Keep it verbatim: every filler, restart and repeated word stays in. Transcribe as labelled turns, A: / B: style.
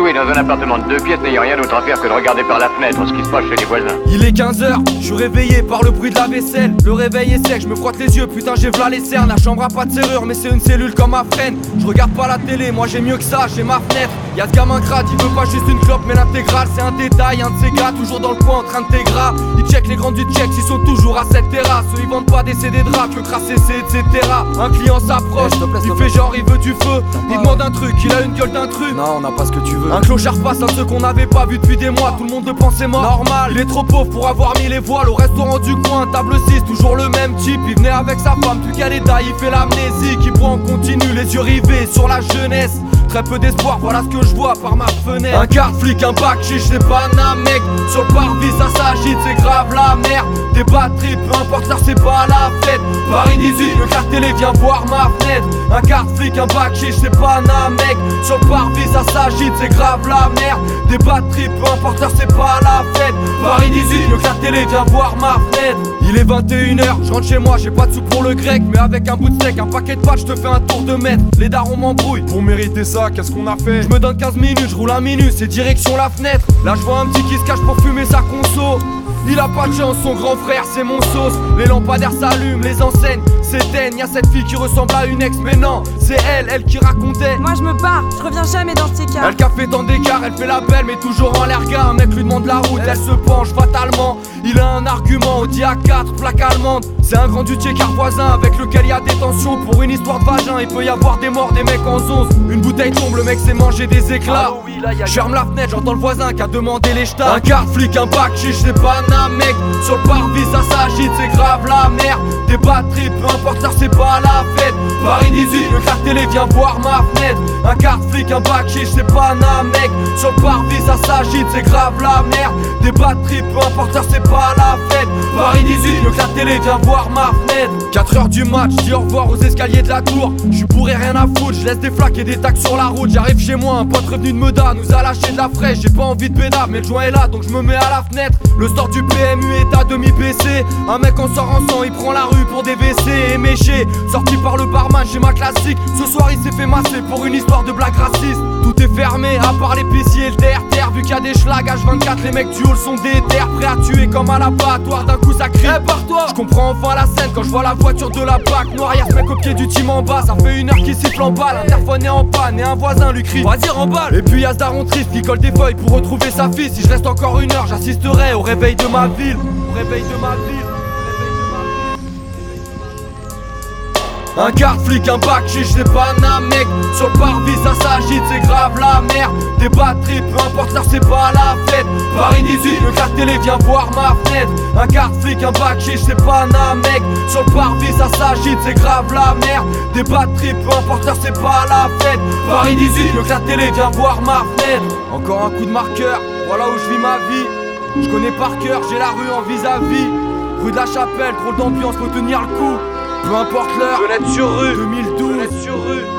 A: est dans un appartement de deux pièces n'ayant rien d'autre à faire que de regarder par la fenêtre ce qui se passe chez les voisins.
B: Il est quinze heures, je suis réveillé par le bruit de la vaisselle. Le réveil est sec, je me frotte les yeux, putain j'ai v'là les cernes. La chambre a pas de serrure mais c'est une cellule comme ma freine. Je regarde pas la télé, moi j'ai mieux que ça, j'ai ma fenêtre. Y'a ce gamin crade, il veut pas juste une clope mais l'intégrale c'est un détail. Un de ces gars toujours dans le coin en train de t'égras. Ils check les grands du check, ils sont toujours à cette terrasse. Eux ils vendent pas des C D de rap, que crasser c'est etc. Un client s'approche, il fait genre il veut du feu. Il demande un truc, il a une gueule d'intrus.
C: Non, on n'a pas ce que tu veux.
B: Un clochard passe, un de ceux qu'on n'avait pas vu depuis des mois. Tout le monde le pensait mort, normal. Il est trop pauvre pour avoir mis les voiles. Au restaurant du coin, table six, toujours le même type. Il venait avec sa femme, plus qu'à l'état, il fait l'amnésie. Qui boit en continu, les yeux rivés sur la jeunesse. Très peu d'espoir, voilà ce que je vois par ma fenêtre. Un quart flic, un bac chiche, c'est pas un mec. Sur le parvis, ça s'agite, c'est grave la merde. Des batteries, peu importe, ça c'est pas la fête. Paris dix-huit, le quart télé vient voir ma fenêtre. Un quart flic, un bac chiche, c'est pas un mec. Sur le parvis, ça s'agite, c'est grave la merde. Des batteries, peu importe, ça c'est pas la fête. Paris dix-huit, le quart télé vient voir ma fenêtre. Il est vingt et une heures, je rentre chez moi, j'ai pas de sous pour le grec. Mais avec un bout de steak, un paquet de pâtes, je te fais un tour de mètre. Les darons m'embrouillent.
C: Pour mériter ça, qu'est-ce qu'on a fait?
B: Je me donne quinze minutes, je roule un minute, c'est direction la fenêtre. Là je vois un petit qui se cache pour fumer sa conso. Il a pas de chance, son grand frère c'est mon sauce. Les lampadaires s'allument, les enseignes s'éteignent. Y'a cette fille qui ressemble à une ex, mais non, c'est elle, elle qui racontait.
D: Moi je me barre, je reviens jamais dans ces cas.
B: Elle qu'a fait tant d'écart, elle fait la belle mais toujours en l'air gars. Un mec lui demande la route, elle se penche fatalement. Il a un argument, Audi A quatre, plaque allemande. C'est un grand dutier car voisin avec lequel y a des tensions. Pour une histoire de vagin, il peut y avoir des morts, des mecs en zonze. Une bouteille tombe, le mec s'est mangé des éclats. Je ferme la fenêtre, j'entends le voisin qui a demandé les jetats. Un quart flic, un bac chiche, c'est pas un mec. Sur le parvis, ça s'agite, c'est grave la merde. Des batteries, peu importe, ça c'est pas la fête. Paris dix-huit, le quart télé vient voir ma fenêtre. Un quart flic, un bac chiche, c'est pas un mec. Sur le parvis, ça s'agite, c'est grave la merde. Des batteries, peu importe, ça c'est pas la fête. Paris dix-huit, le quart télé vient voir ma fenêtre. quatre heures du match, dis au revoir aux escaliers de la tour. J'suis bourré, rien à foutre, j'laisse des flaques et des tacs sur la route. J'arrive chez moi, un pote revenu de Meda nous a lâché de la fraîche. J'ai pas envie de bédard, mais le joint est là donc je me mets à la fenêtre. Le sort du P M U est à demi baissé. Un mec en sort en sang, il prend la rue pour des W C éméchés. Sorti par le barman chez ma classique. Ce soir il s'est fait masser pour une histoire de blague raciste. Tout est fermé à part l'épicier et le terre terre. Vu qu'il y a des schlags H vingt-quatre, les mecs du hall sont déter. Prêts à tuer comme à l'abattoir, d'un coup ça crie hey, par-toi. Je comprends enfin la scène quand je vois la voiture de la BAC noire. Y'a ce mec au pied du team en bas, ça fait une heure qu'il siffle en balle. L'interphone est en panne et un voisin lui crie vas-y remballe. Et puis y'a ce daron triste qui colle des feuilles pour retrouver sa fille. Si je reste encore une heure, j'assisterai au réveil de ma ville. Au réveil de ma ville. Un quart flic, un bac chiche, c'est pas un mec. Sur le parvis, ça s'agite, c'est grave la merde. Des batteries, peu importe, ça c'est pas la fête. Paris dix-huit, le quart télé vient voir ma fenêtre. Un quart flic, un bac chiche, c'est pas un mec. Sur le parvis, ça s'agite, c'est grave la merde. Des batteries, peu importe, ça c'est pas la fête. Paris dix-huit, le quart télé vient voir ma fenêtre. Encore un coup de marqueur, voilà où je vis ma vie. Je connais par cœur, j'ai la rue en vis-à-vis. Rue de la Chapelle, trop d'ambiance, faut tenir le coup. Peu importe l'heure, fenêtre sur rue, deux mille douze, fenêtre sur rue.